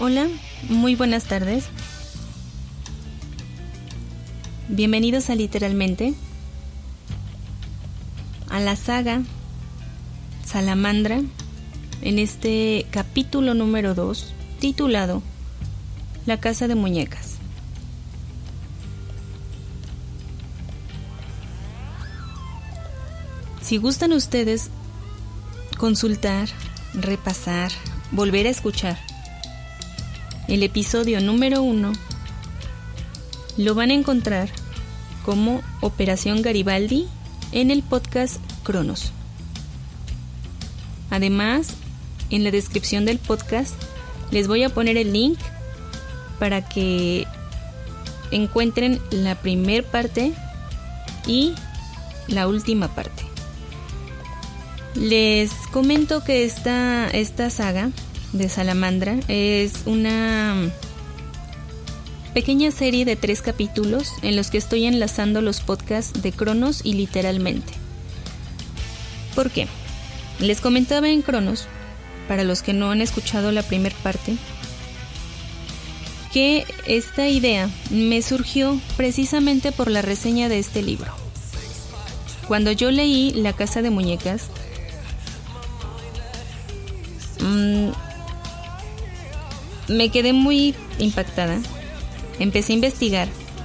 Hola, muy buenas tardes. Bienvenidos a Literalmente, a la saga Salamandra, en este capítulo número 2, titulado La Casa de Muñecas. Si gustan ustedes consultar, repasar, volver a escuchar el episodio número 1, lo van a encontrar como Operación Garibaldi en el podcast Cronos. Además, en la descripción del podcast les voy a poner el link para que encuentren la primer parte y la última parte. Les comento que esta saga de Salamandra es una pequeña serie de 3 capítulos en los que estoy enlazando los podcasts de Cronos y Literalmente. ¿Por qué? Les comentaba en Cronos, para los que no han escuchado la primera parte, que esta idea me surgió precisamente por la reseña de este libro. Cuando yo leí La Casa de Muñecas, me quedé muy impactada. Empecé a investigar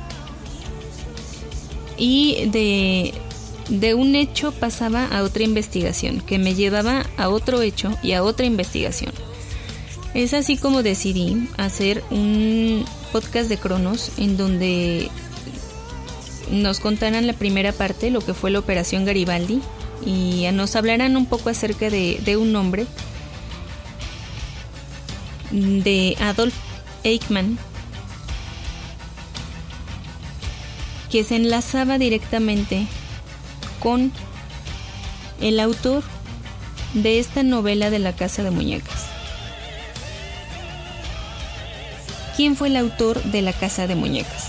y de un hecho pasaba a otra investigación, que me llevaba a otro hecho y a otra investigación. Es así como decidí hacer un podcast de Cronos en donde nos contaran la primera parte, lo que fue la Operación Garibaldi, y nos hablaran un poco acerca de un hombre, de Adolf Eichmann, que se enlazaba directamente con el autor de esta novela de La Casa de Muñecas. ¿Quién fue el autor de La Casa de Muñecas?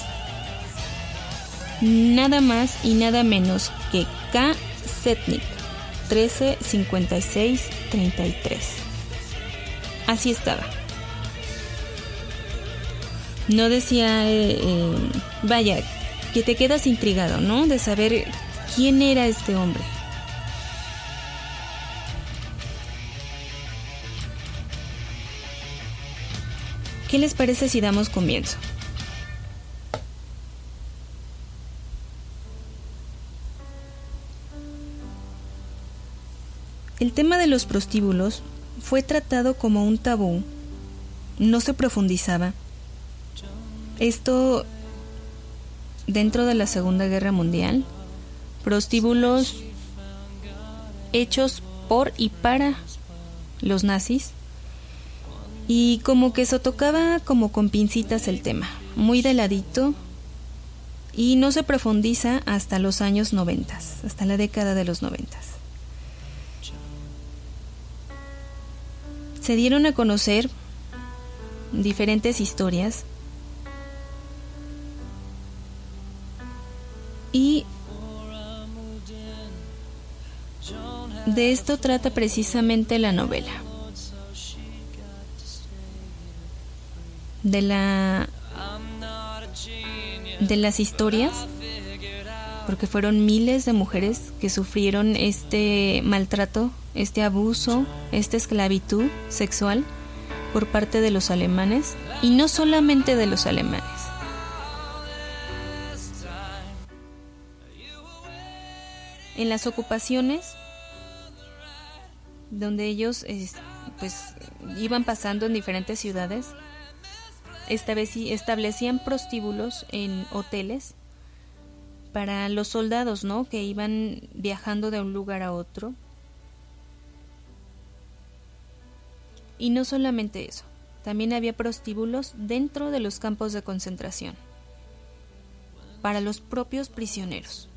Nada más y nada menos que K. Setnik, 1356-33. Así estaba. No decía, vaya, que te quedas intrigado, ¿no? De saber quién era este hombre. ¿Qué les parece si damos comienzo? El tema de los prostíbulos fue tratado como un tabú, no se profundizaba. Esto dentro de la Segunda Guerra Mundial, prostíbulos hechos por y para los nazis, y como que se tocaba como con pincitas el tema, muy de ladito, y no se profundiza hasta los años 90, hasta la década de los 90. Se dieron a conocer diferentes historias y de esto trata precisamente la novela. De las historias, porque fueron miles de mujeres que sufrieron este maltrato, este abuso, esta esclavitud sexual por parte de los alemanes, y no solamente de los alemanes. En las ocupaciones, donde ellos pues iban pasando en diferentes ciudades, establecían prostíbulos en hoteles para los soldados, ¿no?, que iban viajando de un lugar a otro. Y no solamente eso, también había prostíbulos dentro de los campos de concentración para los propios prisioneros.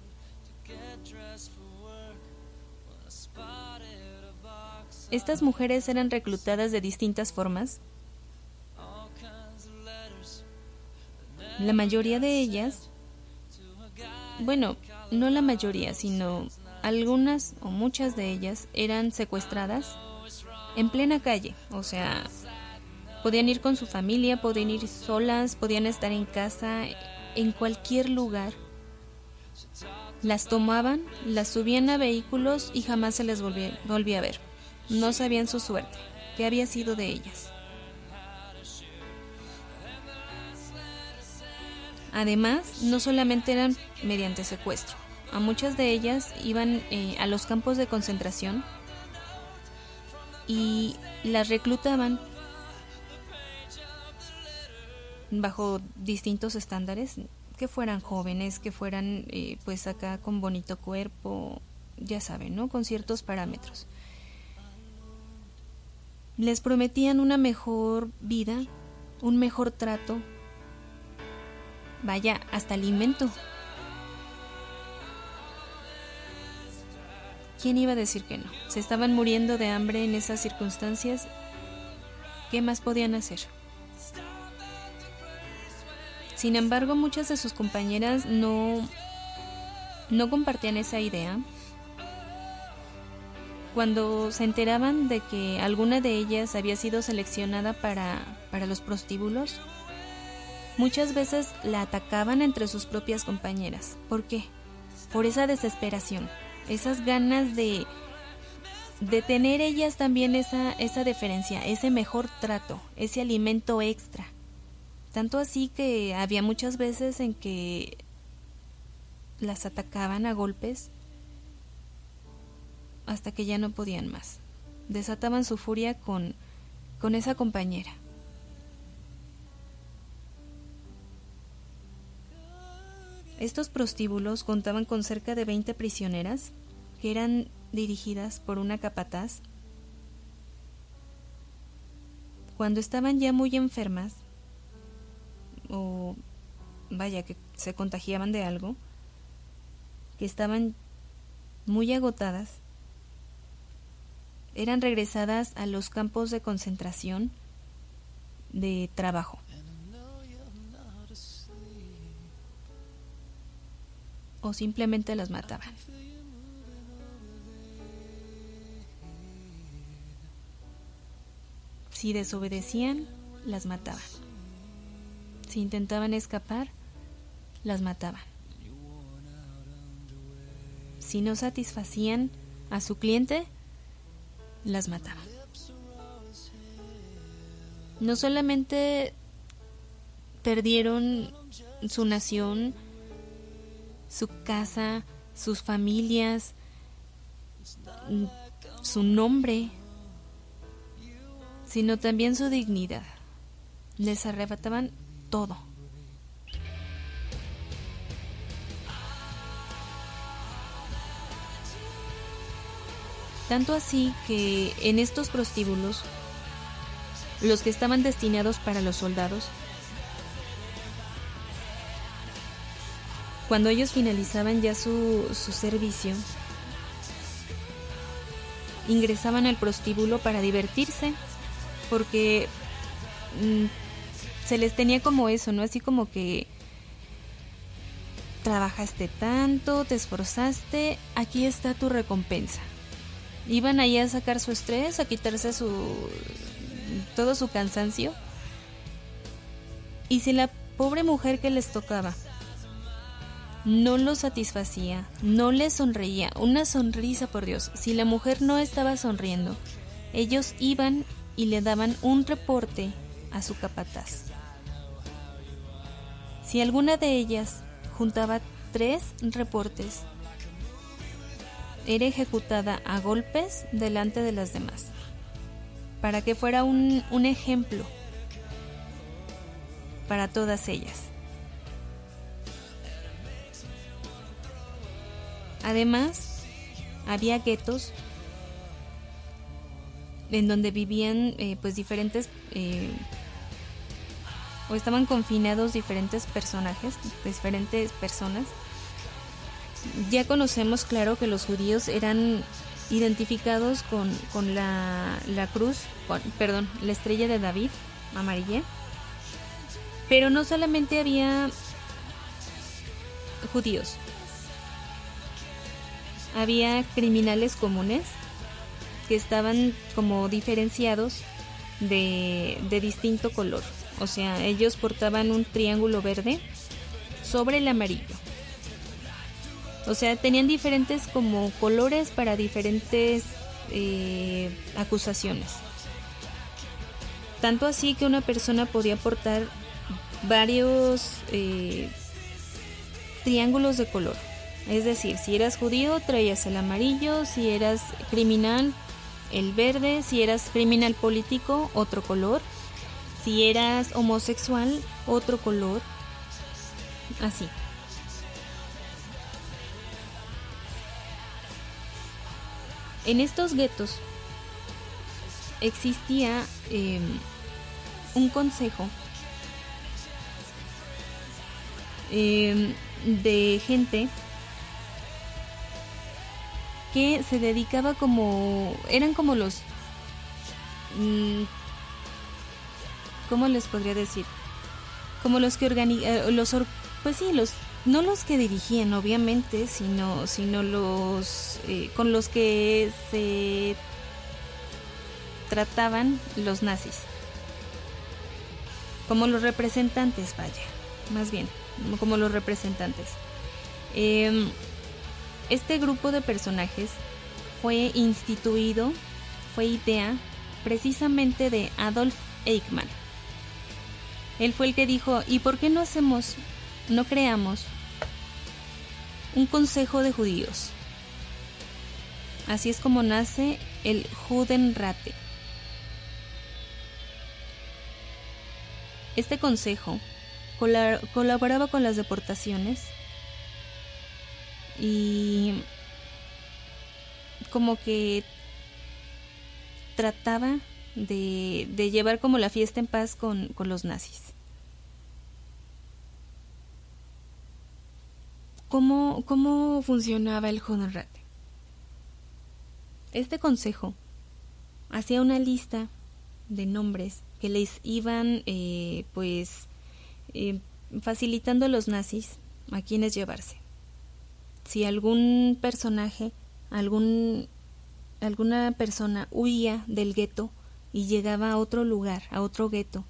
Estas mujeres eran reclutadas de distintas formas. La mayoría de ellas, bueno, no la mayoría, sino algunas o muchas de ellas eran secuestradas en plena calle, o sea, Podían ir con su familia, podían ir solas, podían estar en casa, en cualquier lugar. Las tomaban, las subían a vehículos y jamás se les volvía a ver. No sabían su suerte, qué había sido de ellas. Además, no solamente eran mediante secuestro. A muchas de ellas iban a los campos de concentración y las reclutaban bajo distintos estándares, que fueran jóvenes, que fueran pues acá con bonito cuerpo, ya saben, ¿no? Con ciertos parámetros. Les prometían una mejor vida, un mejor trato, vaya, hasta alimento. ¿Quién iba a decir que no? Se estaban muriendo de hambre en esas circunstancias. ¿Qué más podían hacer? Sin embargo, muchas de sus compañeras no compartían esa idea. Cuando se enteraban de que alguna de ellas había sido seleccionada para los prostíbulos, muchas veces la atacaban entre sus propias compañeras. ¿Por qué? Por esa desesperación, esas ganas de tener ellas también esa deferencia, ese mejor trato, ese alimento extra. Tanto así que había muchas veces en que las atacaban a golpes hasta que ya no podían más. Desataban su furia con esa compañera. Estos prostíbulos contaban con cerca de 20 prisioneras que eran dirigidas por una capataz. Cuando estaban ya muy enfermas, o vaya, que se contagiaban de algo, que estaban muy agotadas, eran regresadas a los campos de concentración de trabajo. O simplemente las mataban. Si desobedecían, las mataban. Si intentaban escapar, las mataban. Si no satisfacían a su cliente, las mataban. No solamente perdieron su nación, su casa, sus familias, su nombre, sino también su dignidad. Les arrebataban todo. Tanto así que en estos prostíbulos, los que estaban destinados para los soldados, cuando ellos finalizaban ya su servicio, ingresaban al prostíbulo para divertirse, porque se les tenía como eso, ¿no? Así como que trabajaste tanto, te esforzaste, aquí está tu recompensa. Iban ahí a sacar su estrés, a quitarse todo su cansancio. Y si la pobre mujer que les tocaba no lo satisfacía, no les sonreía, una sonrisa, por Dios, si la mujer no estaba sonriendo, ellos iban y le daban un reporte a su capataz. Si alguna de ellas juntaba 3 reportes, era ejecutada a golpes delante de las demás, para que fuera un ejemplo para todas ellas. Además, había guetos en donde vivían pues diferentes o estaban confinados diferentes personajes, diferentes personas. Ya conocemos, claro, que los judíos eran identificados con la cruz, la estrella de David, amarilla. Pero no solamente había judíos, había criminales comunes que estaban como diferenciados de distinto color. O sea, ellos portaban un triángulo verde sobre el amarillo. O sea, tenían diferentes como colores para diferentes acusaciones. Tanto así que una persona podía portar varios triángulos de color. Es decir, si eras judío traías el amarillo, si eras criminal el verde, si eras criminal político otro color, si eras homosexual otro color, así. En estos guetos existía un consejo de gente que se dedicaba eran como los, ¿cómo les podría decir? Como los que pues sí, no los que dirigían obviamente, sino los con los que se trataban los nazis, como los representantes, vaya, más bien, como los representantes. Este grupo de personajes fue idea precisamente de Adolf Eichmann. Él fue el que dijo, ¿y por qué no creamos un consejo de judíos? Así es como nace el Judenrate. Este consejo colaboraba con las deportaciones y como que trataba de llevar como la fiesta en paz con los nazis. ¿Cómo funcionaba el Judenrate? Este consejo hacía una lista de nombres que les iban facilitando a los nazis a quienes llevarse. Si algún personaje, alguna persona huía del gueto y llegaba a otro lugar, a otro gueto,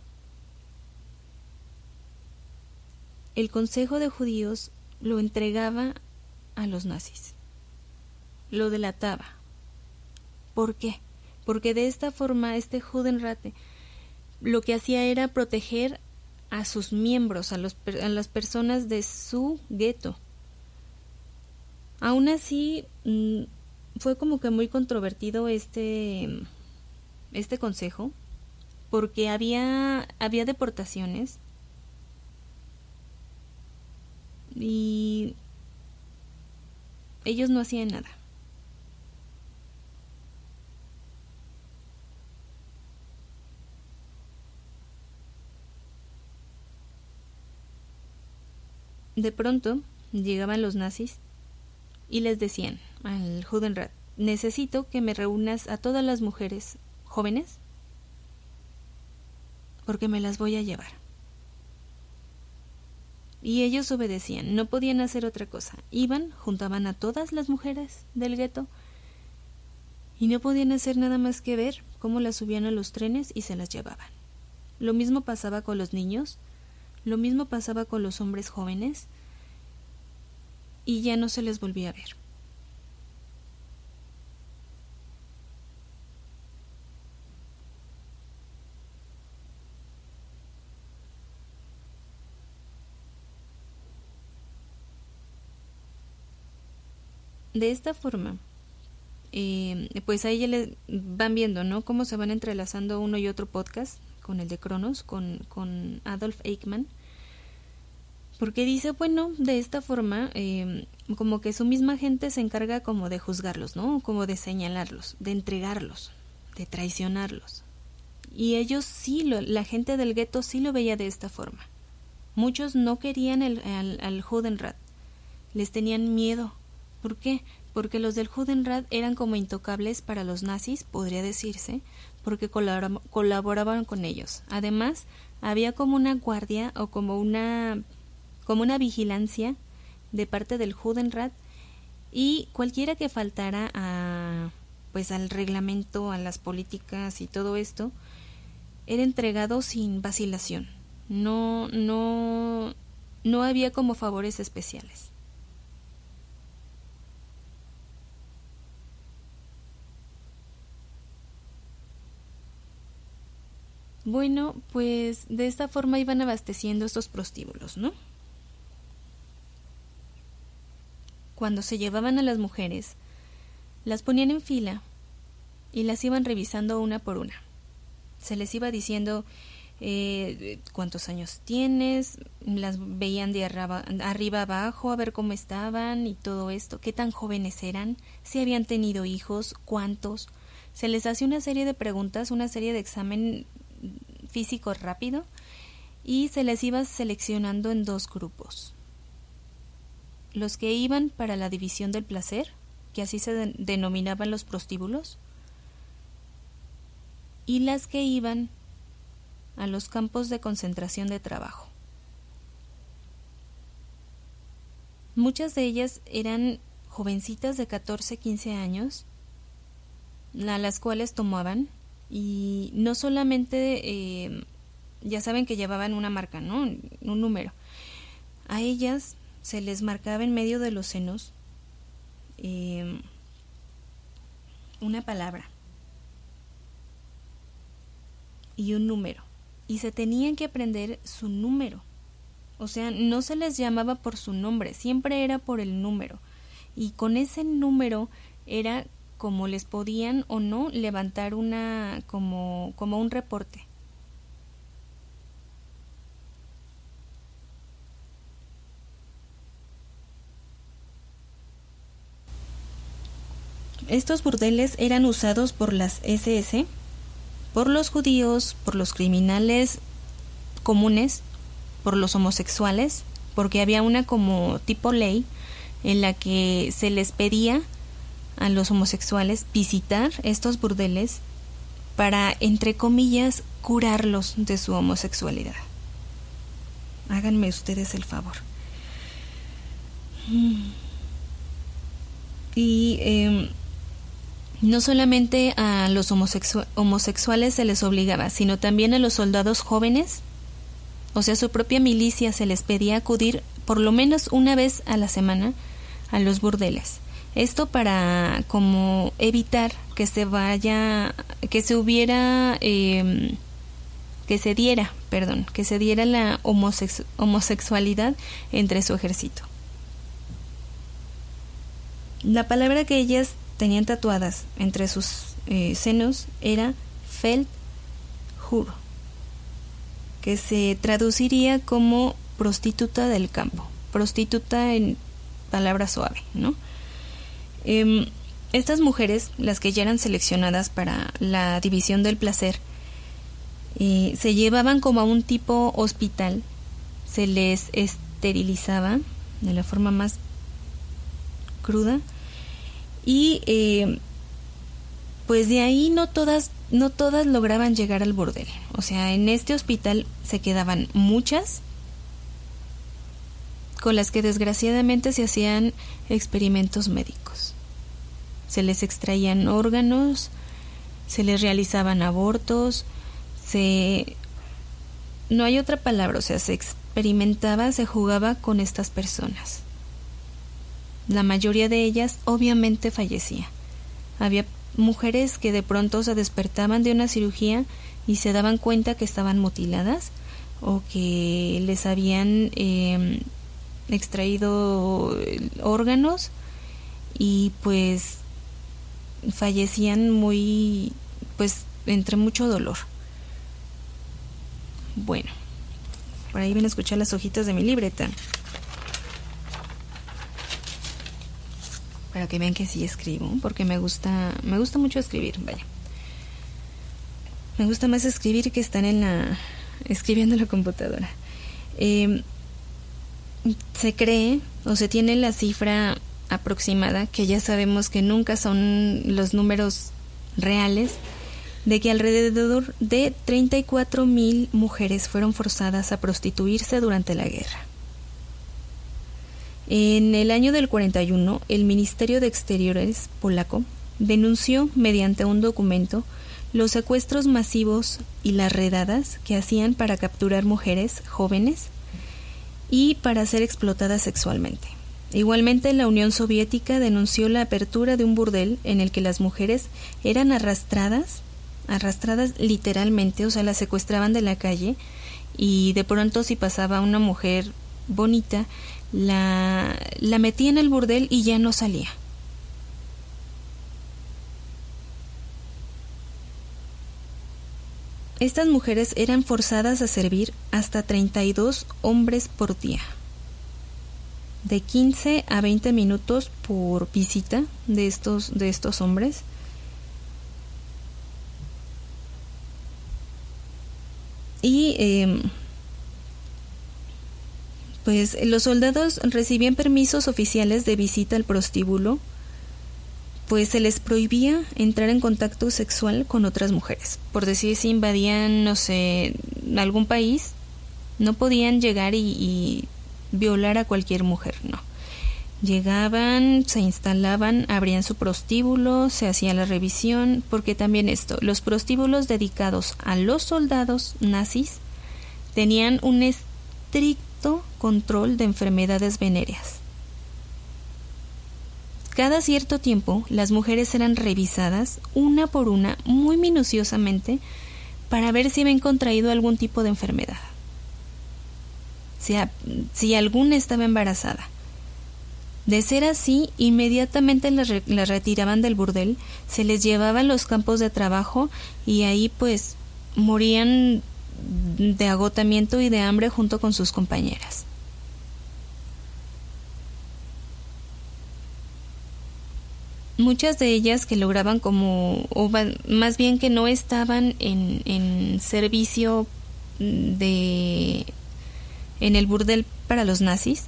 el Consejo de Judíos lo entregaba a los nazis, lo delataba. ¿Por qué? Porque de esta forma este Judenrate lo que hacía era proteger a sus miembros, a las personas de su gueto. Aún así, fue como que muy controvertido este consejo, porque había deportaciones y ellos no hacían nada. De pronto llegaban los nazis y les decían al Judenrat, necesito que me reúnas a todas las mujeres jóvenes porque me las voy a llevar. Y ellos obedecían, no podían hacer otra cosa. Iban, juntaban a todas las mujeres del gueto y no podían hacer nada más que ver cómo las subían a los trenes y se las llevaban. Lo mismo pasaba con los niños, lo mismo pasaba con los hombres jóvenes y ya no se les volvía a ver. De esta forma, pues ahí ya les van viendo, ¿no? Cómo se van entrelazando uno y otro podcast con el de Cronos, con Adolf Eichmann, porque dice, bueno, de esta forma, como que su misma gente se encarga como de juzgarlos, ¿no? Como de señalarlos, de entregarlos, de traicionarlos. Y ellos sí, la gente del gueto sí lo veía de esta forma. Muchos no querían al Judenrat, les tenían miedo. ¿Por qué? Porque los del Judenrat eran como intocables para los nazis, podría decirse, porque colaboraban con ellos. Además, había como una guardia o como una vigilancia de parte del Judenrat y cualquiera que faltara al reglamento, a las políticas y todo esto, era entregado sin vacilación. No había como favores especiales. Bueno, pues de esta forma iban abasteciendo estos prostíbulos, ¿no? Cuando se llevaban a las mujeres, las ponían en fila y las iban revisando una por una. Se les iba diciendo cuántos años tienes, las veían de arriba abajo a ver cómo estaban y todo esto, qué tan jóvenes eran, si habían tenido hijos, cuántos. Se les hacía una serie de preguntas, una serie de examen físico rápido y se les iba seleccionando en dos grupos. Los que iban para la división del placer, que así se denominaban los prostíbulos, y las que iban a los campos de concentración de trabajo. Muchas de ellas eran jovencitas de 14, 15 años, a las cuales tomaban, y no solamente, ya saben que llevaban una marca, ¿no? Un número. A ellas se les marcaba en medio de los senos una palabra y un número, y se tenían que aprender su número. O sea, no se les llamaba por su nombre, siempre era por el número, y con ese número era como les podían o no levantar como un reporte. Estos burdeles eran usados por las SS, por los judíos, por los criminales comunes, por los homosexuales, porque había una como tipo ley en la que se les pedía a los homosexuales visitar estos burdeles para, entre comillas, curarlos de su homosexualidad. Háganme ustedes el favor. Y no solamente a los homosexuales se les obligaba, sino también a los soldados jóvenes, o sea, su propia milicia se les pedía acudir por lo menos una vez a la semana a los burdeles. Esto para como evitar que se diera la homosexualidad entre su ejército. La palabra que ellas tenían tatuadas entre sus senos era Feldhur, que se traduciría como prostituta del campo, prostituta en palabra suave, ¿no? Estas mujeres, las que ya eran seleccionadas para la división del placer, se llevaban como a un tipo hospital, se les esterilizaba de la forma más cruda y pues de ahí no todas lograban llegar al burdel. O sea, en este hospital se quedaban muchas, con las que desgraciadamente se hacían experimentos médicos. Se les extraían órganos, se les realizaban abortos, no hay otra palabra, o sea, se experimentaba, se jugaba con estas personas. La mayoría de ellas obviamente fallecía. Había mujeres que de pronto se despertaban de una cirugía y se daban cuenta que estaban mutiladas o que les habían extraído órganos y pues fallecían entre mucho dolor. Bueno, por ahí ven a escuchar las hojitas de mi libreta para que vean que sí escribo, porque me gusta mucho escribir, vaya. Me gusta más escribir que estar escribiendo en la computadora. Se cree o se tiene la cifra aproximada, que ya sabemos que nunca son los números reales, de que alrededor de 34,000 mujeres fueron forzadas a prostituirse durante la guerra. En el año del 41, el Ministerio de Exteriores polaco denunció mediante un documento los secuestros masivos y las redadas que hacían para capturar mujeres jóvenes y para ser explotadas sexualmente. Igualmente, la Unión Soviética denunció la apertura de un burdel en el que las mujeres eran arrastradas literalmente, o sea, las secuestraban de la calle y de pronto si pasaba una mujer bonita, la metía en el burdel y ya no salía. Estas mujeres eran forzadas a servir hasta 32 hombres por día, de 15 a 20 minutos por visita de estos hombres. Y pues los soldados recibían permisos oficiales de visita al prostíbulo, pues se les prohibía entrar en contacto sexual con otras mujeres. Por decir, si invadían, no sé, algún país, no podían llegar y violar a cualquier mujer, no. Llegaban, se instalaban, abrían su prostíbulo, se hacía la revisión, porque también los prostíbulos dedicados a los soldados nazis tenían un estricto control de enfermedades venéreas. Cada cierto tiempo, las mujeres eran revisadas una por una muy minuciosamente para ver si habían contraído algún tipo de enfermedad. Si alguna estaba embarazada. De ser así, inmediatamente las retiraban del burdel, se les llevaba a los campos de trabajo y ahí pues morían de agotamiento y de hambre junto con sus compañeras. Muchas de ellas que lograban o más bien que no estaban en servicio en el burdel para los nazis,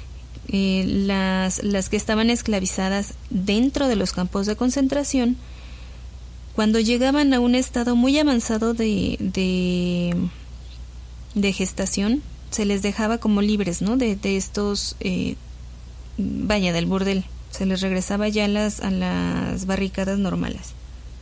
las que estaban esclavizadas dentro de los campos de concentración, cuando llegaban a un estado muy avanzado de gestación, se les dejaba como libres, ¿no? De estos, del burdel. Se les regresaba ya a las barricadas normales.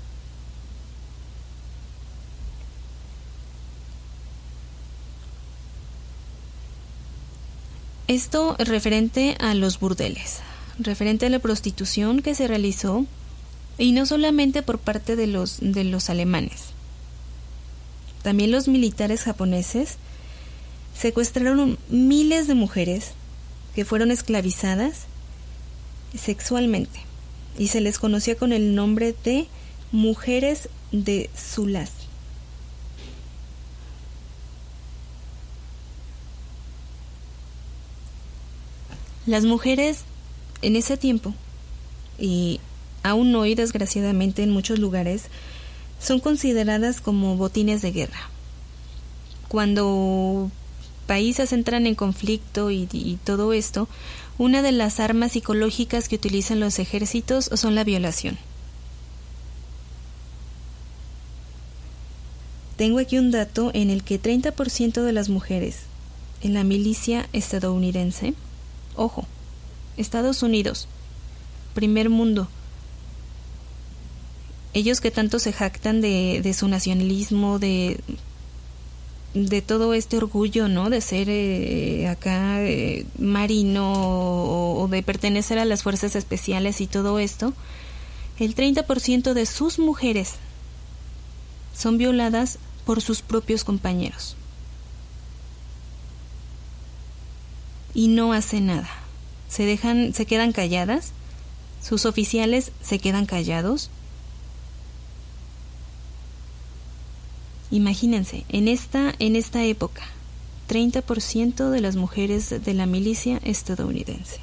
Esto referente a los burdeles, referente a la prostitución que se realizó, y no solamente por parte de los alemanes. También los militares japoneses secuestraron miles de mujeres que fueron esclavizadas sexualmente y se les conocía con el nombre de mujeres de Zulas. Las mujeres en ese tiempo, y aún hoy desgraciadamente en muchos lugares, son consideradas como botines de guerra. Cuando países entran en conflicto y todo esto, una de las armas psicológicas que utilizan los ejércitos son la violación. Tengo aquí un dato en el que 30% de las mujeres en la milicia estadounidense, ojo, Estados Unidos, primer mundo, ellos que tanto se jactan de su nacionalismo, de todo este orgullo, ¿no? De ser acá marino o de pertenecer a las fuerzas especiales y todo esto, el 30% de sus mujeres son violadas por sus propios compañeros. Y no hacen nada. Se quedan calladas, sus oficiales se quedan callados. Imagínense, en esta época, 30% de las mujeres de la milicia estadounidense.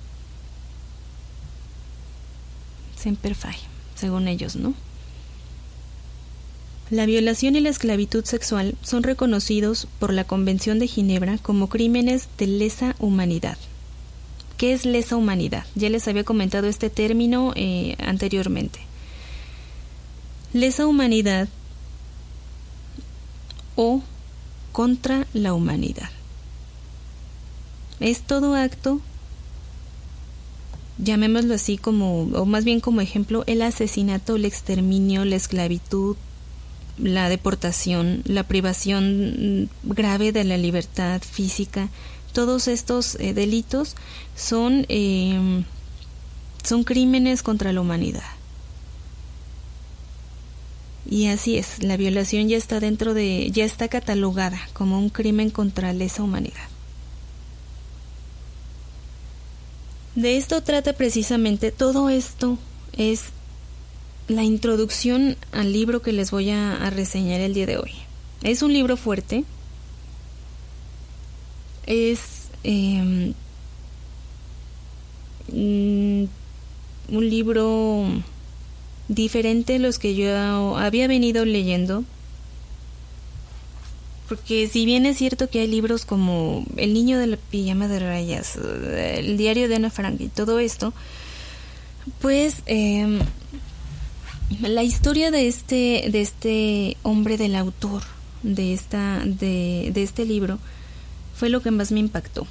Semper Fi, según ellos, ¿no? La violación y la esclavitud sexual son reconocidos por la Convención de Ginebra como crímenes de lesa humanidad. ¿Qué es lesa humanidad? Ya les había comentado este término anteriormente. Lesa humanidad o contra la humanidad. Es todo acto, llamémoslo así o más bien como ejemplo, el asesinato, el exterminio, la esclavitud, la deportación, la privación grave de la libertad física, todos estos delitos son crímenes contra la humanidad. Y así es, la violación ya está catalogada como un crimen contra lesa humanidad. De esto trata precisamente, todo esto es la introducción al libro que les voy a reseñar el día de hoy. Es un libro fuerte, es un libro diferente a los que yo había venido leyendo, porque si bien es cierto que hay libros como El niño de la pijama de rayas, El diario de Ana Frank y todo esto, pues la historia de este hombre, del autor de este libro, fue lo que más me impactó.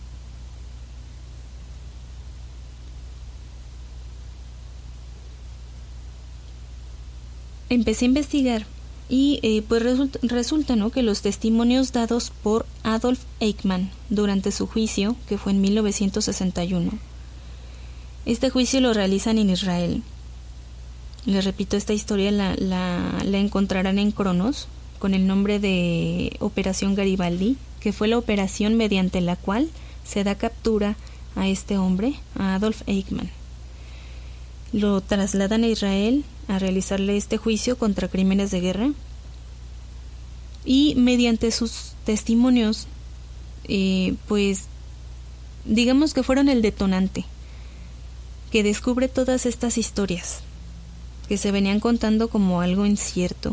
Empecé a investigar y pues resulta, ¿no?, que los testimonios dados por Adolf Eichmann durante su juicio, que fue en 1961, este juicio lo realizan en Israel. Les repito, esta historia la encontrarán en Cronos con el nombre de Operación Garibaldi, que fue la operación mediante la cual se da captura a este hombre, a Adolf Eichmann. Lo trasladan a Israel a realizarle este juicio contra crímenes de guerra, y mediante sus testimonios, pues digamos que fueron el detonante que descubre todas estas historias que se venían contando como algo incierto.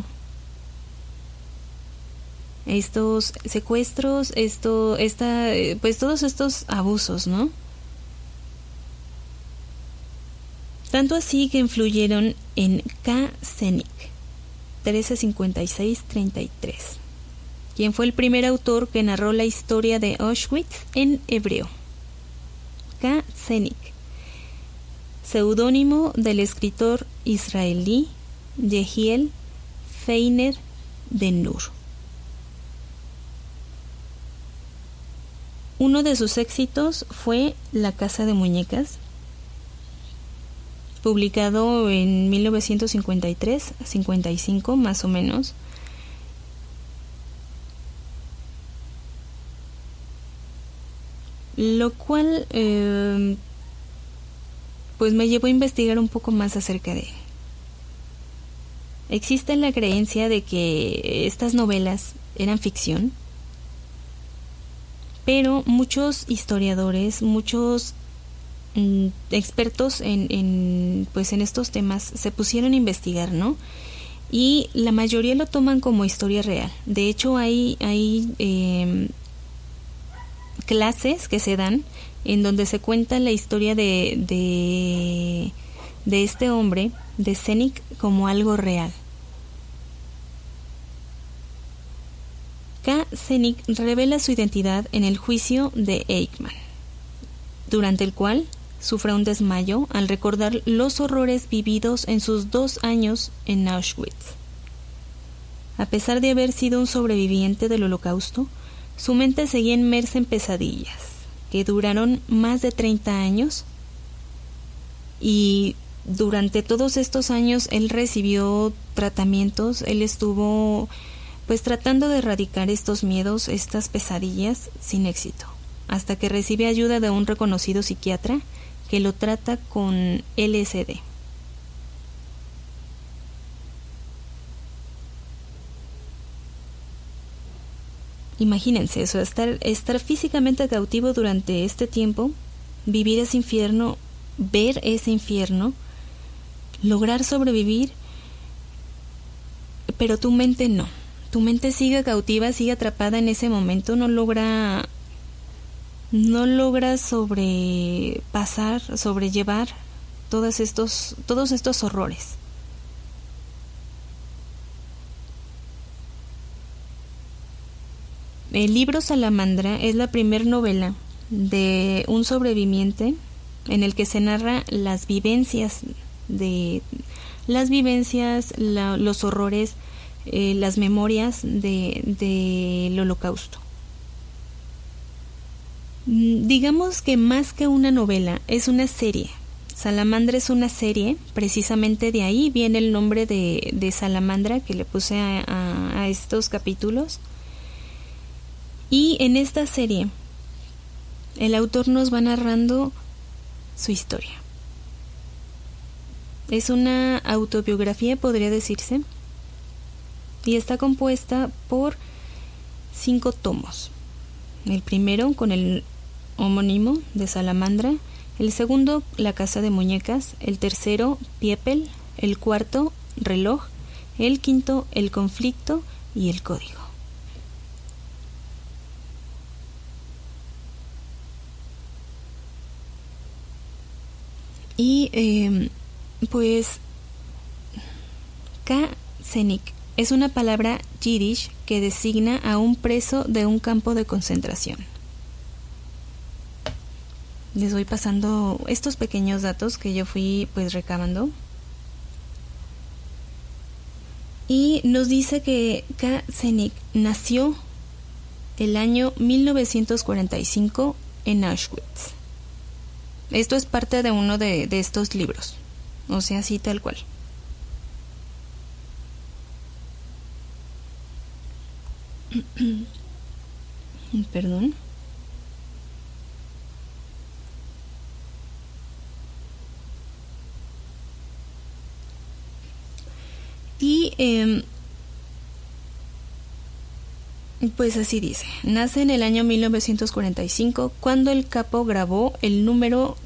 Estos secuestros, pues todos estos abusos, ¿no? Tanto así que influyeron en K. Zenit, 1356-33, quien fue el primer autor que narró la historia de Auschwitz en hebreo. K. Zenit, seudónimo del escritor israelí Yehiel Feiner Ben-Nur. Uno de sus éxitos fue La casa de muñecas, publicado en 1953-55 más o menos. Lo cual pues me llevó a investigar un poco más acerca de él. Existe la creencia de que estas novelas eran ficción, pero muchos historiadores, muchos expertos en estos temas se pusieron a investigar, ¿no? Y la mayoría lo toman como historia real. De hecho, hay clases que se dan en donde se cuenta la historia de este hombre, de Zenit, como algo real. K. Zenit revela su identidad en el juicio de Eichmann, durante el cual sufre un desmayo al recordar los horrores vividos en sus 2 años en Auschwitz. A pesar de haber sido un sobreviviente del Holocausto, su mente seguía inmersa en pesadillas que duraron más de 30 años, y durante todos estos años él recibió tratamientos. Él estuvo pues tratando de erradicar estos miedos, estas pesadillas, sin éxito, hasta que recibe ayuda de un reconocido psiquiatra que lo trata con LSD. Imagínense eso, estar físicamente cautivo durante este tiempo, vivir ese infierno, ver ese infierno, lograr sobrevivir, pero tu mente no. Tu mente sigue cautiva, sigue atrapada en ese momento, no logra sobrellevar todos estos horrores. El libro Salamandra es la primer novela de un sobreviviente en el que se narra los horrores, las memorias del Holocausto. Digamos que más que una novela, es una serie. Salamandra es una serie, precisamente de ahí viene el nombre de Salamandra que le puse a estos capítulos. Y en esta serie, el autor nos va narrando su historia. Es una autobiografía, podría decirse, y está compuesta por 5 tomos. El primero con el homónimo de Salamandra, el segundo La casa de muñecas, el tercero Piepel, el cuarto Reloj, el quinto El conflicto y el código. Y pues Ka-Zenik es una palabra yiddish que designa a un preso de un campo de concentración. Les voy pasando estos pequeños datos que yo fui pues recabando. Y nos dice que Ka-Zenik nació el año 1945 en Auschwitz. Esto es parte de uno de estos libros, o sea, así tal cual. Perdón. Y pues así dice, nace en el año 1945 cuando el capo grabó el número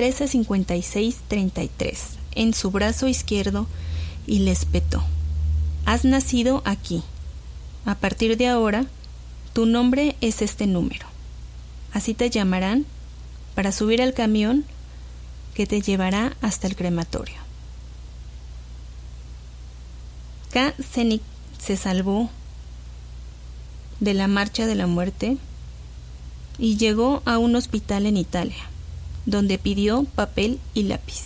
135633 en su brazo izquierdo y le espetó: has nacido aquí. A partir de ahora, tu nombre es este número. Así te llamarán para subir al camión que te llevará hasta el crematorio. Ka-Zenik se salvó de la marcha de la muerte y llegó a un hospital en Italia, donde pidió papel y lápiz.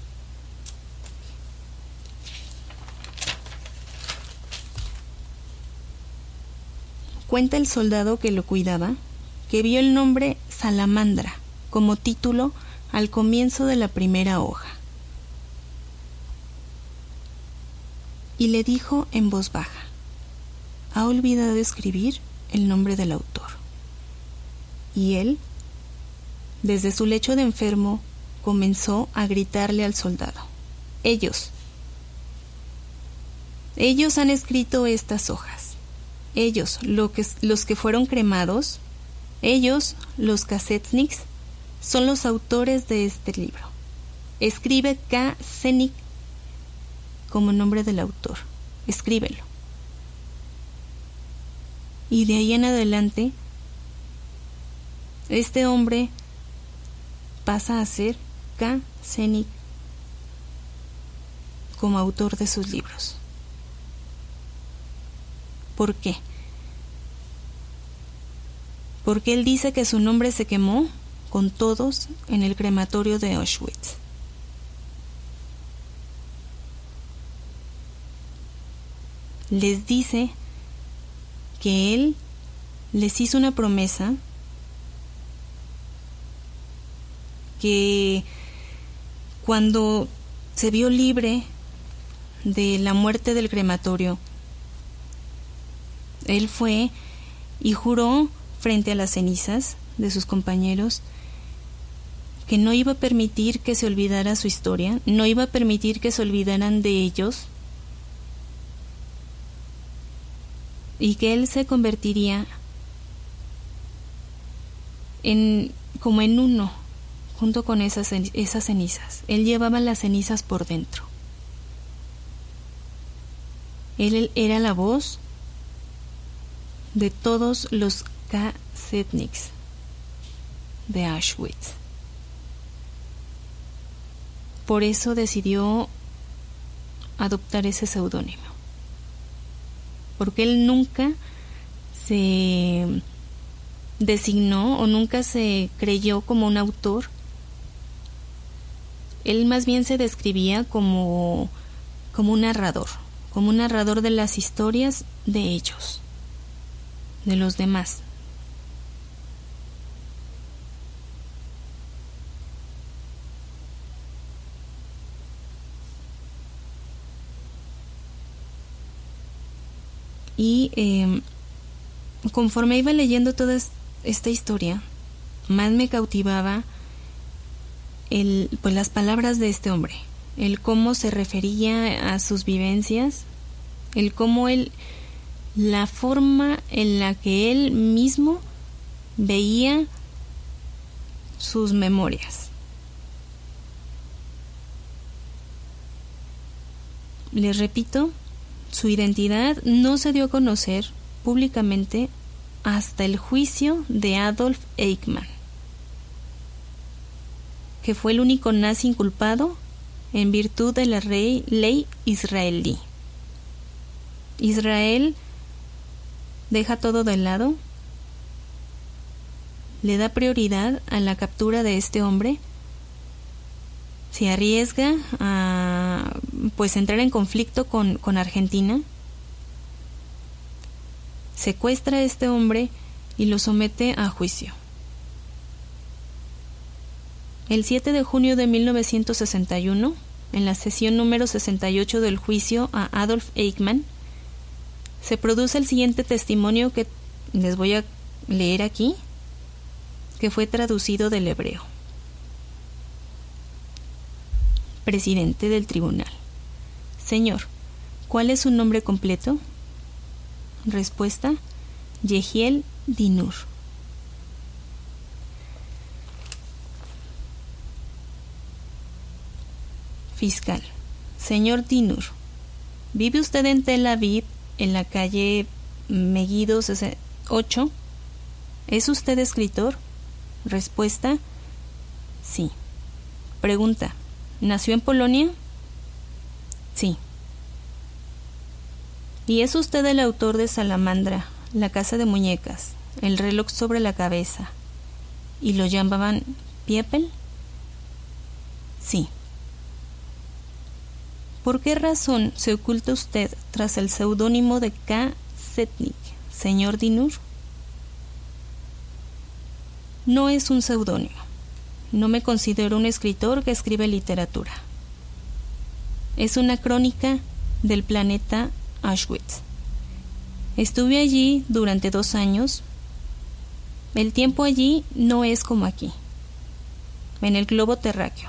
Cuenta el soldado que lo cuidaba que vio el nombre Salamandra como título al comienzo de la primera hoja y le dijo en voz baja: ha olvidado escribir el nombre del autor. Y él, desde su lecho de enfermo, comenzó a gritarle al soldado: ellos han escrito estas hojas. Ellos, los que fueron cremados, ellos, los Ka-Zetniks, son los autores de este libro. Escribe Ka-Zenik como nombre del autor. Escríbelo. Y de ahí en adelante, este hombre pasa a ser Ka-Zenik como autor de sus libros. ¿Por qué? Porque él dice que su nombre se quemó con todos en el crematorio de Auschwitz. Les dice que él les hizo una promesa que cuando se vio libre de la muerte del crematorio, él fue y juró frente a las cenizas de sus compañeros que no iba a permitir que se olvidara su historia, no iba a permitir que se olvidaran de ellos, y que él se convertiría como en uno junto con esas cenizas. Él llevaba las cenizas por dentro. Él era la voz de todos los Ka-Zetniks de Auschwitz. Por eso decidió adoptar ese seudónimo, porque él nunca se designó o nunca se creyó como un autor. Él más bien se describía como un narrador, como un narrador de las historias de ellos, de los demás. Y conforme iba leyendo toda esta historia, más me cautivaba pues las palabras de este hombre, el cómo se refería a sus vivencias, el cómo la forma en la que él mismo veía sus memorias. Les repito, su identidad no se dio a conocer públicamente hasta el juicio de Adolf Eichmann, que fue el único nazi inculpado en virtud de la ley israelí. Israel deja todo de lado, le da prioridad a la captura de este hombre, se arriesga a pues entrar en conflicto con Argentina, secuestra a este hombre y lo somete a juicio. El 7 de junio de 1961, en la sesión número 68 del juicio a Adolf Eichmann, se produce el siguiente testimonio que les voy a leer aquí, que fue traducido del hebreo. Presidente del tribunal: Señor, ¿cuál es su nombre completo? Respuesta: Yehiel Dinur. Fiscal: Señor Dinur, ¿vive usted en Tel Aviv, en la calle Megiddo 8? ¿Es usted escritor? Respuesta: sí. Pregunta: ¿nació en Polonia? Sí. ¿Y es usted el autor de Salamandra, La casa de muñecas, El reloj sobre la cabeza, y lo llamaban Piepel? Sí. ¿Por qué razón se oculta usted tras el seudónimo de K. Setnik, señor Dinur? No es un seudónimo. No me considero un escritor que escribe literatura. Es una crónica del planeta Auschwitz. Estuve allí durante 2 años. El tiempo allí no es como aquí, en el globo terráqueo.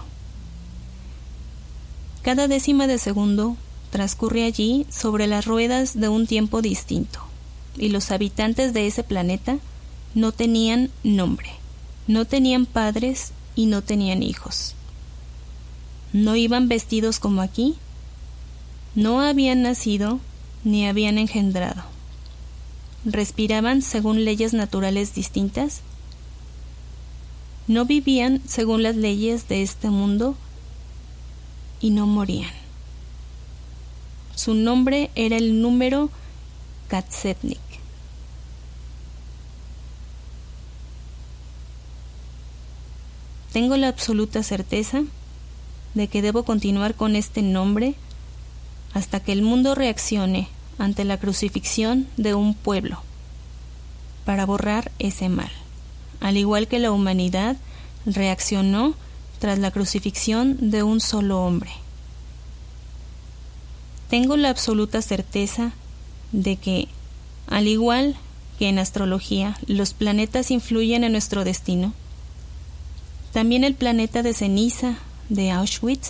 Cada décima de segundo transcurre allí sobre las ruedas de un tiempo distinto, y los habitantes de ese planeta no tenían nombre, no tenían padres y no tenían hijos. No iban vestidos como aquí, no habían nacido ni habían engendrado. Respiraban según leyes naturales distintas, no vivían según las leyes de este mundo y no morían. Su nombre era el número Katsetnik. Tengo la absoluta certeza de que debo continuar con este nombre hasta que el mundo reaccione ante la crucifixión de un pueblo para borrar ese mal, al igual que la humanidad reaccionó tras la crucifixión de un solo hombre. Tengo la absoluta certeza de que, al igual que en astrología, los planetas influyen en nuestro destino, también el planeta de ceniza de Auschwitz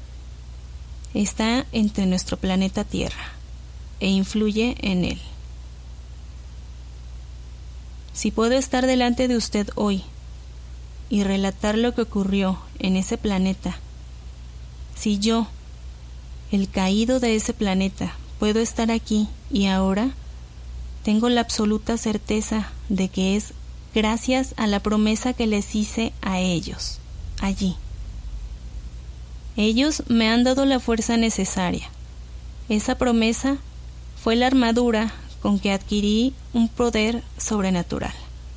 está entre nuestro planeta Tierra e influye en él. Si puedo estar delante de usted hoy y relatar lo que ocurrió en ese planeta, si yo, el caído de ese planeta, puedo estar aquí y ahora, tengo la absoluta certeza de que es gracias a la promesa que les hice a ellos, allí. Ellos me han dado la fuerza necesaria. Esa promesa fue la armadura con que adquirí un poder sobrenatural.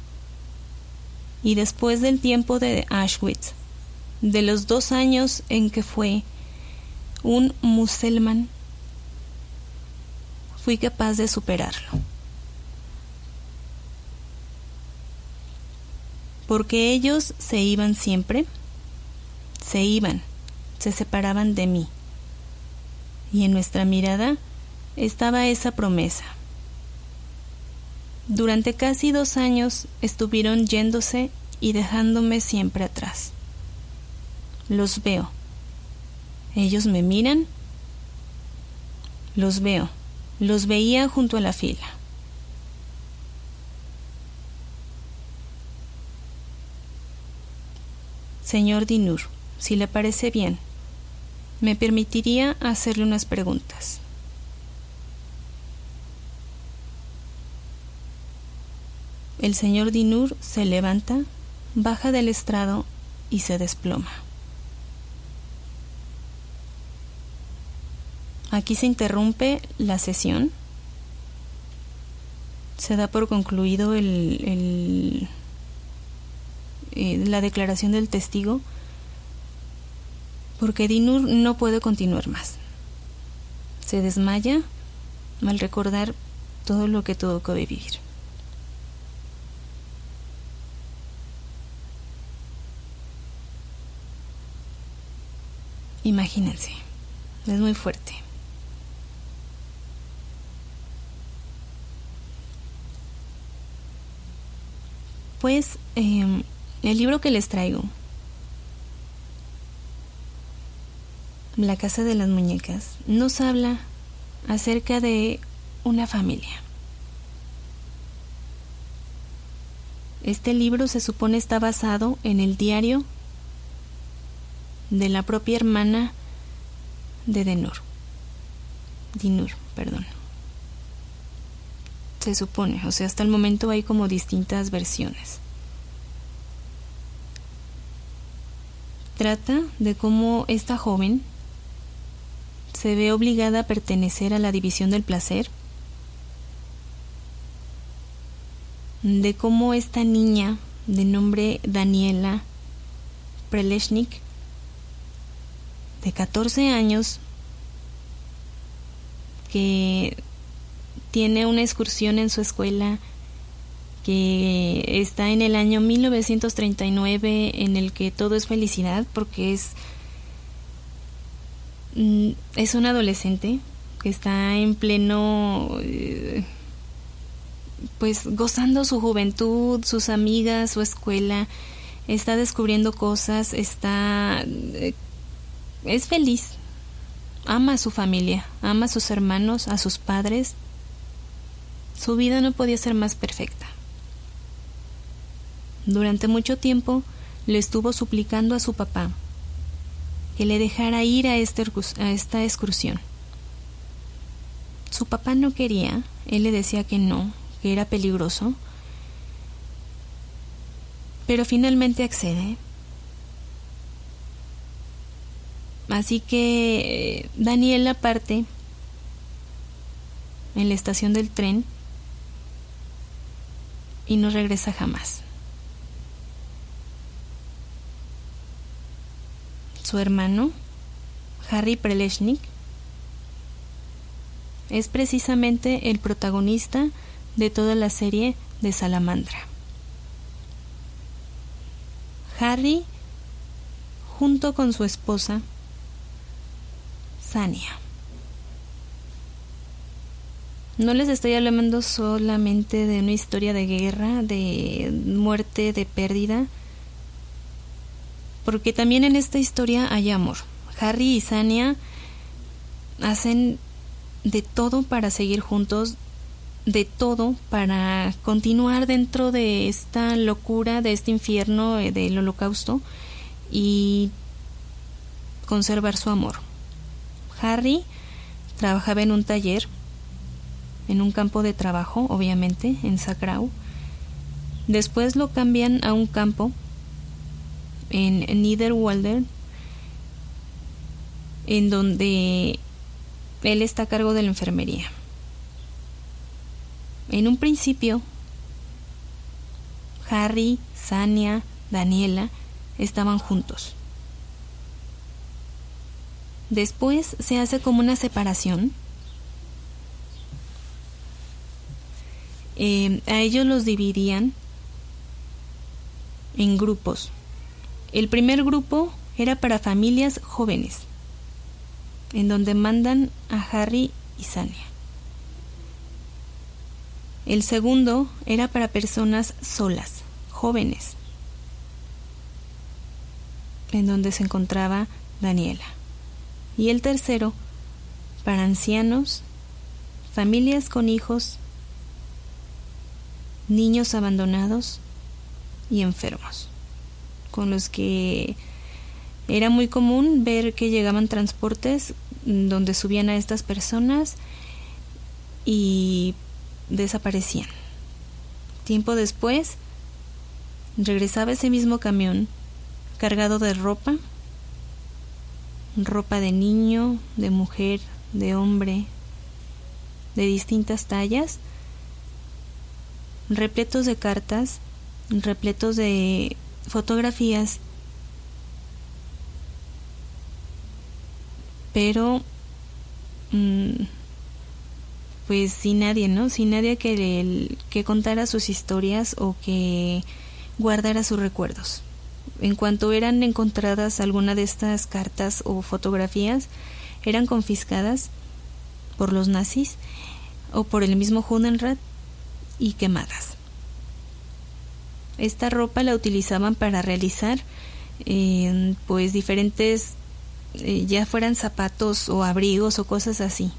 Y después del tiempo de Auschwitz, de los 2 años en que fue un musulmán, fui capaz de superarlo. Porque ellos se iban siempre, se separaban de mí. Y en nuestra mirada estaba esa promesa. Durante casi 2 años estuvieron yéndose y dejándome siempre atrás. Los veo. Ellos me miran. Los veo. Los veía junto a la fila. Señor Dinur, si le parece bien, me permitiría hacerle unas preguntas. El señor Dinur se levanta, baja del estrado y se desploma. Aquí se interrumpe la sesión. Se da por concluido la declaración del testigo, porque Dinur no puede continuar más. Se desmaya al recordar todo lo que tuvo que vivir. Imagínense, es muy fuerte. Pues el libro que les traigo, La casa de las muñecas, nos habla acerca de una familia. Este libro se supone está basado en el diario de la propia hermana de Dinur, perdón. Se supone, o sea, hasta el momento hay como distintas versiones. Trata de cómo esta joven se ve obligada a pertenecer a la división del placer, de cómo esta niña de nombre Daniela Preleshnik, de 14 años, que tiene una excursión en su escuela, que está en el año 1939, en el que todo es felicidad, porque es un adolescente que está en pleno, pues gozando su juventud, sus amigas, su escuela, está descubriendo cosas, es feliz, ama a su familia, ama a sus hermanos, a sus padres. Su vida no podía ser más perfecta. Durante mucho tiempo le estuvo suplicando a su papá que le dejara ir a esta excursión. Su papá no quería, él le decía que no, que era peligroso, pero finalmente accede. Así que Daniela parte en la estación del tren y no regresa jamás. Su hermano, Harry Preleshnik, es precisamente el protagonista de toda la serie de Salamandra. Harry, junto con su esposa, Sania. No les estoy hablando solamente de una historia de guerra, de muerte, de pérdida, porque también en esta historia hay amor. Harry y Sania hacen de todo para seguir juntos, de todo para continuar dentro de esta locura, de este infierno del holocausto y conservar su amor. Harry trabajaba en un taller, en un campo de trabajo, obviamente, en Sacrau. Después lo cambian a un campo en Niederwalder, en donde él está a cargo de la enfermería. En un principio, Harry, Sania, Daniela estaban juntos. Después se hace como una separación a ellos los dividían en grupos. El primer grupo era para familias jóvenes, en donde mandan a Harry y Sanya. El segundo era para personas solas, jóvenes, en donde se encontraba Daniela. Y el tercero para ancianos, familias con hijos, niños abandonados y enfermos, con los que era muy común ver que llegaban transportes donde subían a estas personas y desaparecían. Tiempo después regresaba ese mismo camión cargado de ropa de niño, de mujer, de hombre, de distintas tallas, repletos de cartas, repletos de fotografías, pero pues sin nadie, ¿no? Sin nadie que contara sus historias o que guardara sus recuerdos. En cuanto eran encontradas alguna de estas cartas o fotografías, eran confiscadas por los nazis o por el mismo Judenrat y quemadas. Esta ropa la utilizaban para realizar pues diferentes, ya fueran zapatos o abrigos o cosas así.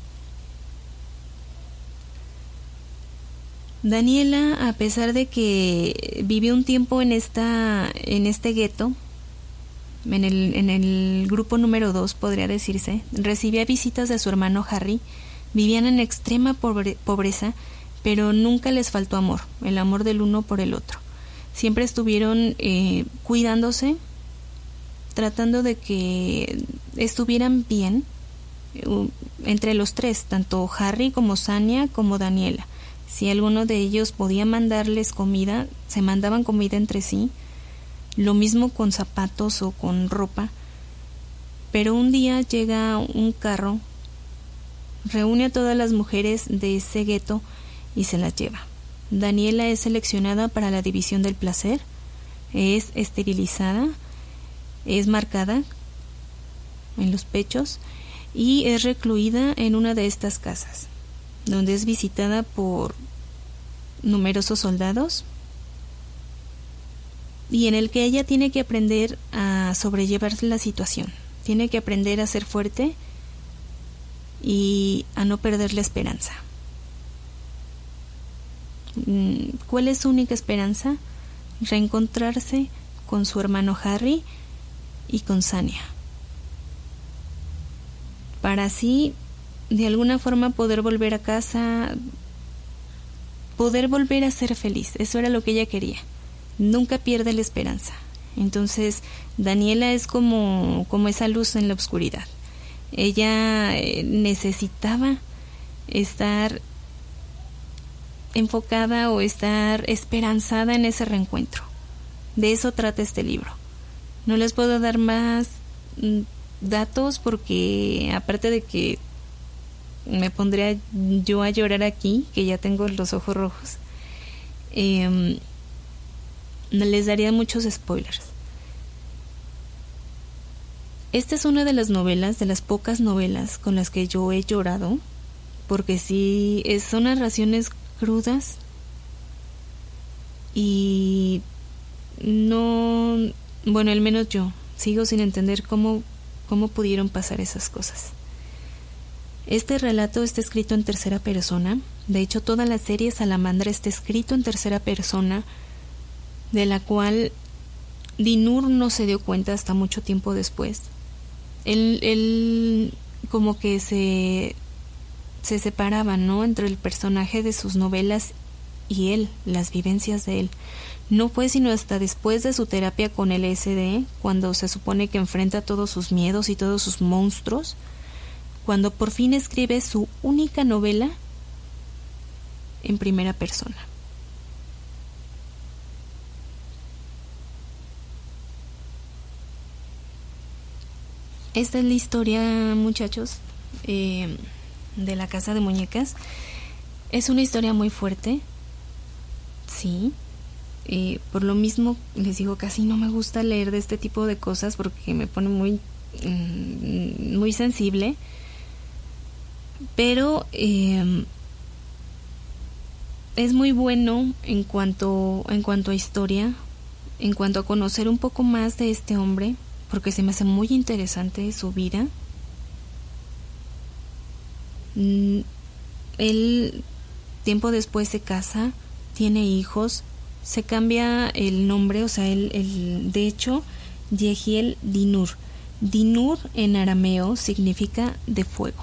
Daniela, a pesar de que vivió un tiempo en este gueto, en el grupo número 2, podría decirse, recibía visitas de su hermano Harry. Vivían en extrema pobreza, pero nunca les faltó amor, el amor del uno por el otro. Siempre estuvieron cuidándose, tratando de que estuvieran bien entre los tres, tanto Harry como Sanya como Daniela. Si alguno de ellos podía mandarles comida, se mandaban comida entre sí, lo mismo con zapatos o con ropa. Pero un día llega un carro, reúne a todas las mujeres de ese gueto y se las lleva. Daniela es seleccionada para la división del placer, es esterilizada, es marcada en los pechos y es recluida en una de estas casas, donde es visitada por numerosos soldados y en el que ella tiene que aprender a sobrellevar la situación, tiene que aprender a ser fuerte y a no perder la esperanza. ¿Cuál es su única esperanza? Reencontrarse con su hermano Harry y con Sanya, para así de alguna forma poder volver a casa, poder volver a ser feliz. Eso era lo que ella quería. Nunca pierde la esperanza. Entonces Daniela es como esa luz en la oscuridad. Ella necesitaba estar enfocada o estar esperanzada en ese reencuentro. De eso trata este libro. No les puedo dar más datos porque aparte de que me pondría yo a llorar aquí, que ya tengo los ojos rojos, les daría muchos spoilers. Esta es una de las novelas, de las pocas novelas con las que yo he llorado, porque sí, son narraciones crudas y no, bueno, al menos yo sigo sin entender cómo pudieron pasar esas cosas. Este relato está escrito en tercera persona. De hecho, toda la serie Salamandra está escrito en tercera persona, de la cual Dinur no se dio cuenta hasta mucho tiempo después. Él como que se separaba, ¿no?, entre el personaje de sus novelas y él, las vivencias de él. No fue sino hasta después de su terapia con el LSD, cuando se supone que enfrenta todos sus miedos y todos sus monstruos, cuando por fin escribe su única novela en primera persona. Esta es la historia, muchachos, de La Casa de Muñecas. Es una historia muy fuerte, sí. Por lo mismo, les digo, casi no me gusta leer de este tipo de cosas porque me pone muy sensible. Pero es muy bueno en cuanto a historia, en cuanto a conocer un poco más de este hombre, porque se me hace muy interesante su vida. Él tiempo después se casa, tiene hijos, se cambia el nombre, o sea, de hecho, Yehiel Dinur. Dinur en arameo significa de fuego.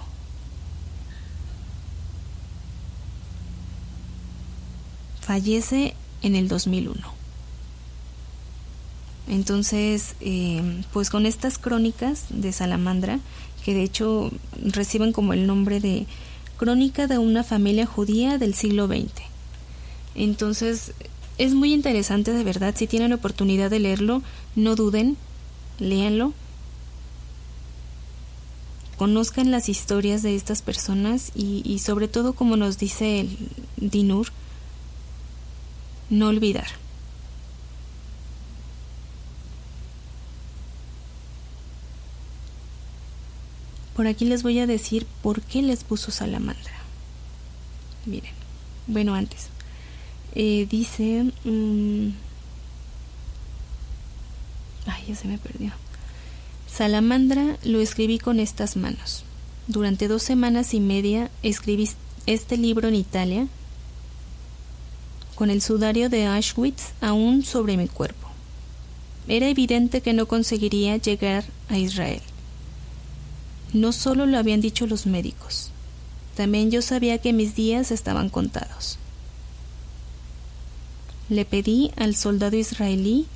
Fallece en el 2001. Entonces, pues con estas crónicas de Salamandra, que de hecho reciben como el nombre de Crónica de una familia judía del siglo XX. Entonces, es muy interesante, de verdad. Si tienen oportunidad de leerlo, no duden, léanlo. Conozcan las historias de estas personas y sobre todo, como nos dice el Dinur, no olvidar. Por aquí les voy a decir por qué les puso Salamandra. Miren, bueno, antes dice ay, ya se me perdió. Salamandra lo escribí con estas manos. Durante 2 semanas y media escribí este libro en Italia, con el sudario de Auschwitz aún sobre mi cuerpo. Era evidente que no conseguiría llegar a Israel. No solo lo habían dicho los médicos, también yo sabía que mis días estaban contados. Le pedí al soldado israelí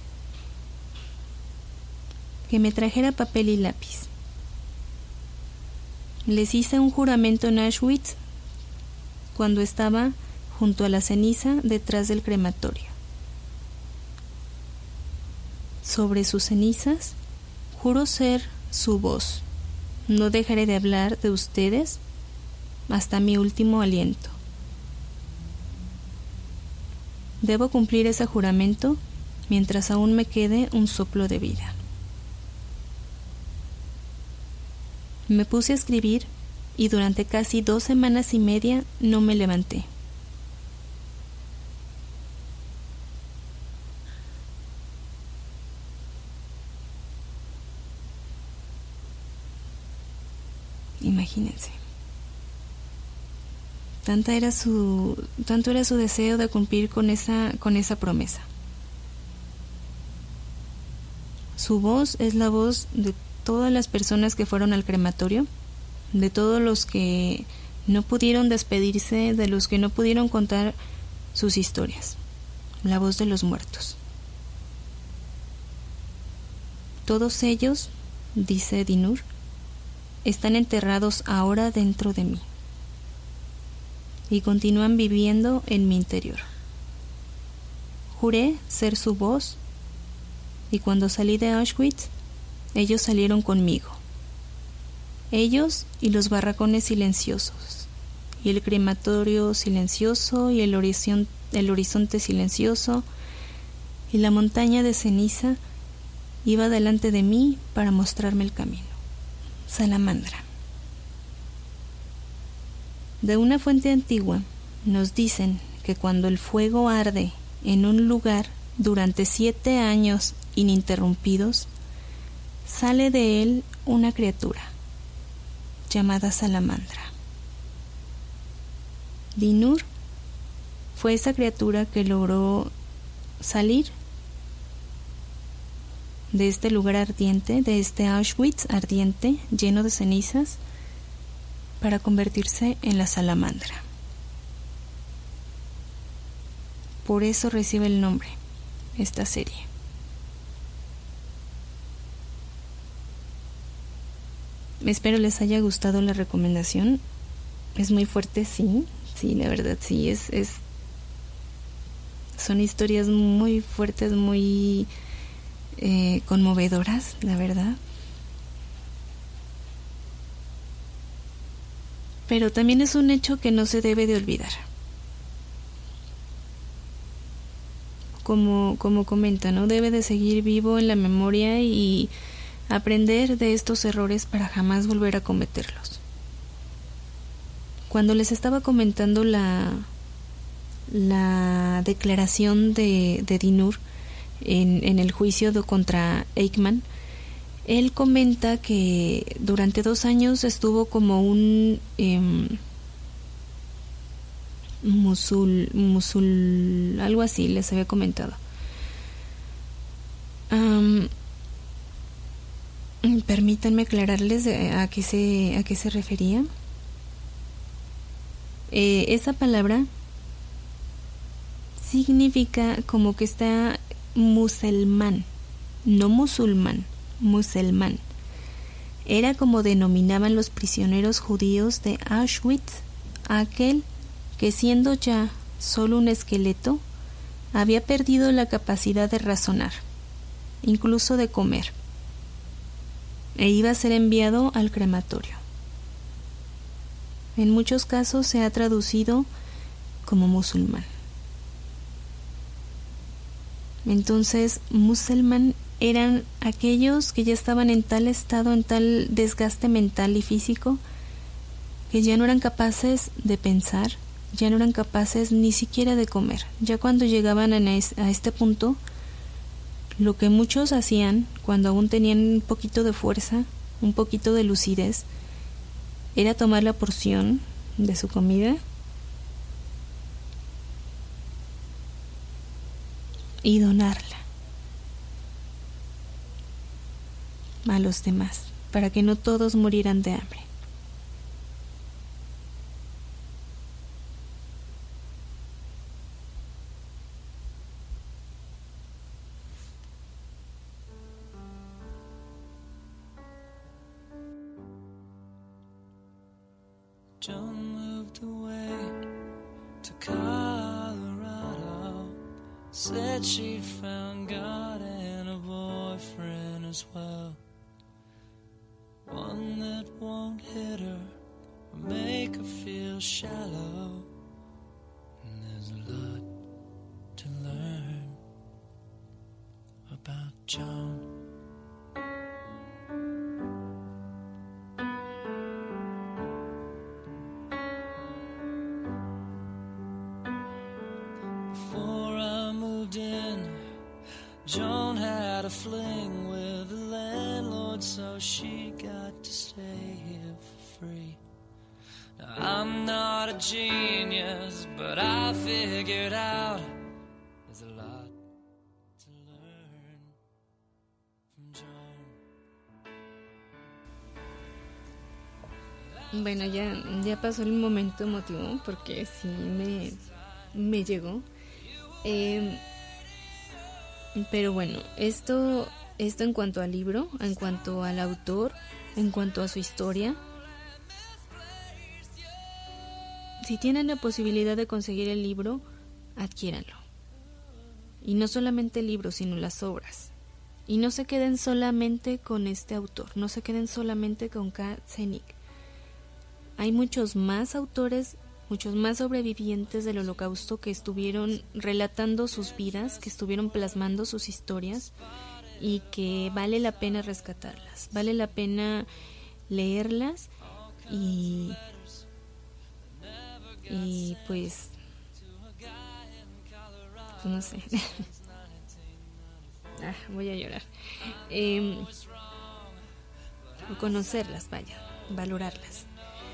que me trajera papel y lápiz. Les hice un juramento en Auschwitz cuando estaba junto a la ceniza detrás del crematorio. Sobre sus cenizas, juro ser su voz. No dejaré de hablar de ustedes hasta mi último aliento. Debo cumplir ese juramento mientras aún me quede un soplo de vida. Me puse a escribir y durante casi 2 semanas y media no me levanté. Imagínense. Tanto era su deseo de cumplir con esa promesa. Su voz es la voz de todas las personas que fueron al crematorio, de todos los que no pudieron despedirse, de los que no pudieron contar sus historias, la voz de los muertos. Todos ellos, dice Dinur, están enterrados ahora dentro de mí y continúan viviendo en mi interior. Juré ser su voz y cuando salí de Auschwitz, ellos salieron conmigo. Ellos y los barracones silenciosos, y el crematorio silencioso, y el horizonte silencioso, y la montaña de ceniza iba delante de mí para mostrarme el camino. Salamandra. De una fuente antigua nos dicen que cuando el fuego arde en un lugar durante 7 años ininterrumpidos, sale de él una criatura llamada Salamandra. Dinur fue esa criatura que logró salir de este lugar ardiente, de este Auschwitz ardiente, lleno de cenizas, para convertirse en la salamandra. Por eso recibe el nombre esta serie. Espero les haya gustado la recomendación. Es muy fuerte, sí, la verdad sí, son historias muy fuertes, muy conmovedoras, la verdad. Pero también es un hecho que no se debe de olvidar. como comenta, ¿no? Debe de seguir vivo en la memoria y aprender de estos errores para jamás volver a cometerlos. Cuando les estaba comentando la declaración de Dinur en el juicio contra Eichmann, él comenta que durante 2 años estuvo como un algo así les había comentado. Permítanme aclararles a qué se refería. Esa palabra significa como que está musulmán, no musulmán, musulmán. Era como denominaban los prisioneros judíos de Auschwitz, aquel que siendo ya solo un esqueleto, había perdido la capacidad de razonar, incluso de comer, e iba a ser enviado al crematorio. En muchos casos se ha traducido como musulmán. Entonces, musulmán eran aquellos que ya estaban en tal estado, en tal desgaste mental y físico, que ya no eran capaces de pensar, ya no eran capaces ni siquiera de comer. Ya cuando llegaban a este punto, lo que muchos hacían cuando aún tenían un poquito de fuerza, un poquito de lucidez, era tomar la porción de su comida y donarla a los demás, para que no todos murieran de hambre. Joan moved away to Colorado. Said she'd found God and a boyfriend as well. One that won't hit her or make her feel shallow. And there's a lot to learn about Joan. Joan had a fling with the landlord, so she got to stay here for free. Now, I'm not a genius, but I figured out there's a lot to learn from Joan. Bueno, ya pasó el momento emotivo porque sí me llegó. Pero bueno, esto en cuanto al libro, en cuanto al autor, en cuanto a su historia. Si tienen la posibilidad de conseguir el libro, adquiéranlo. Y no solamente el libro, sino las obras. Y no se queden solamente con este autor, no se queden solamente con Kat Zienick. Hay muchos más autores, muchos más sobrevivientes del Holocausto que estuvieron relatando sus vidas, que estuvieron plasmando sus historias y que vale la pena rescatarlas, vale la pena leerlas y pues no sé. Voy a llorar. Conocerlas, vaya, valorarlas.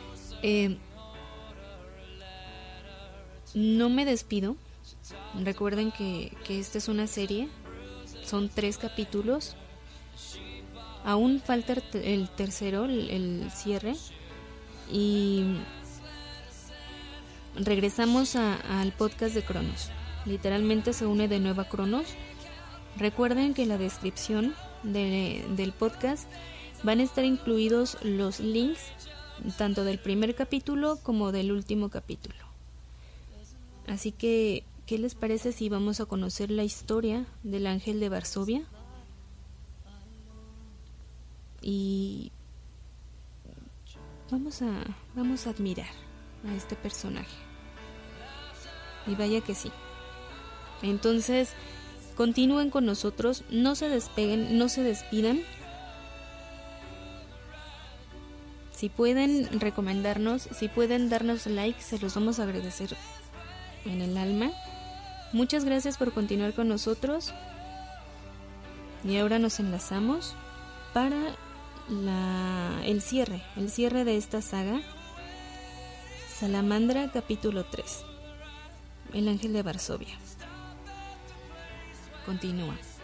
No me despido. Recuerden que esta es una serie. Son 3 capítulos. Aún falta el tercero, el cierre. Y regresamos al podcast de Cronos. Literalmente se une de nuevo a Cronos. Recuerden que en la descripción del podcast van a estar incluidos los links tanto del primer capítulo como del último capítulo. Así que, ¿qué les parece si vamos a conocer la historia del Ángel de Varsovia? Y vamos a admirar a este personaje. Y vaya que sí. Entonces, Continúen con nosotros, no se despeguen, no se despidan. Si pueden recomendarnos, si pueden darnos like, se los vamos a agradecer en el alma. Muchas gracias por continuar con nosotros. Y ahora nos enlazamos para el cierre de esta saga. Salamandra, capítulo 3. El ángel de Varsovia. Continúa.